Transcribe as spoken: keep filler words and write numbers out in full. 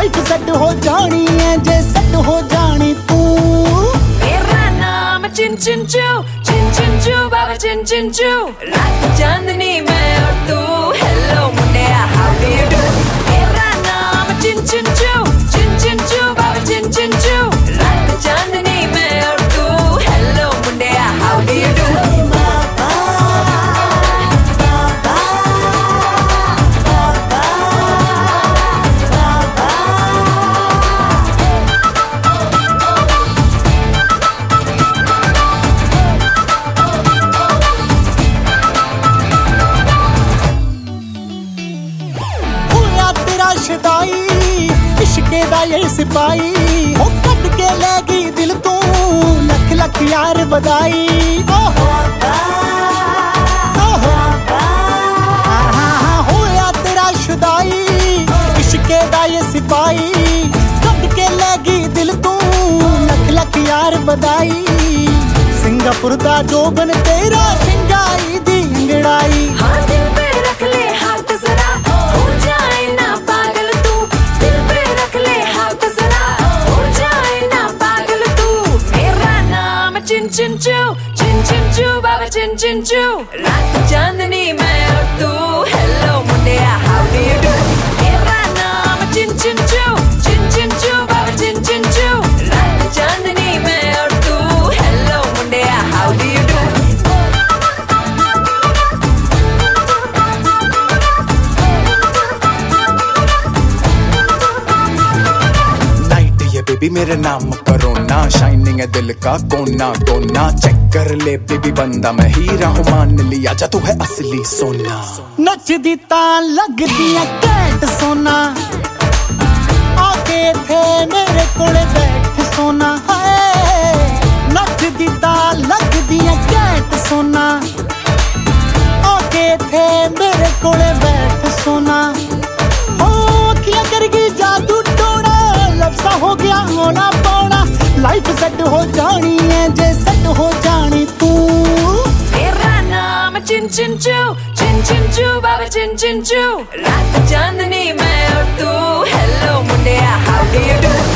Life set हो जानी है जे सेट हो जानी तू। मेरा नाम चिन चिन चू, चिन चिन चू बाबा चिन चिन चू। रात चांदनी मैं और तू, हेलो मुंडिया हाउ डू यू डू। मेरा नाम चिन चिन चू, चिन चिन चू बाबा चिन चिन चू। रात चांदनी मैं और तू, हेलो मुंडिया हाउ डू यू डू। इश्के दा ये सिपाही ओ कट के ले गई दिल तू, लख लख यार बधाई। ओहो ओहो होया तेरा शुदाई, इश्के दा ये सिपाही कट के ले गई दिल तू, लख लख यार बधाई। सिंगापुर दा जोबन तेरा शिंगाई दी अंगड़ाई। हाँ दिल पे रख ले हाथ जरा, हो जाए ना पागल तू। दिल पे रख ले हाथ जरा, हो जाए ना पागल तू। मेरा नाम चिन चिन चू, चिन चिन चू बाबा चिन चिन चू। रात चांदनी मैं और तू, हेलो मुंडिया हाउ डू यू डू। मेरा नाम चिन चिन चू, चिन चिन चू बाबा चिन चिन चू। रात चांदनी मैं और तू, हेलो मुंडिया how do you do. Baby मेरे नाम करो ना, शाइनिंग है दिल का कोना कोना। चेक कर ले बेबी बंदा मैं हीरा हूँ, मान लिया जा तू है असली सोना। नचदी तां लगदी है कैट सोना, आके थे मेरे कोले बैठ सोना। हाय नचदी तां लगदी है कैट सोना, आके थे मेरे कोले बैठ सोना। हो अखियां करगी जादू टोना, लफ्ज़ा हो गया होना पौना। लाइफ सेट हो जानी है जे सेट हो जानी तू। मेरा नाम चिन चिन चू, चिन चिन चू बाबा चिन चिन चू। रात चांदनी मैं और तू, हेलो मुंडिया हाउ डू यू डू।